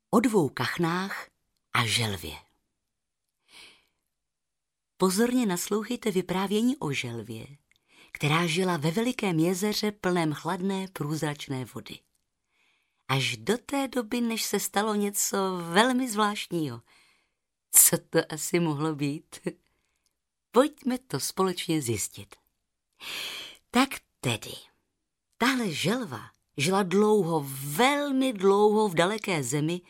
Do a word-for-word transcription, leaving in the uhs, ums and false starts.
O dvou kachnách a želvě. Pozorně naslouchejte vyprávění o želvě, která žila ve velikém jezeře plném chladné průzračné vody. Až do té doby, než se stalo něco velmi zvláštního. Co to asi mohlo být? Pojďme to společně zjistit. Tak tedy, tahle želva žila dlouho, velmi dlouho v daleké zemi,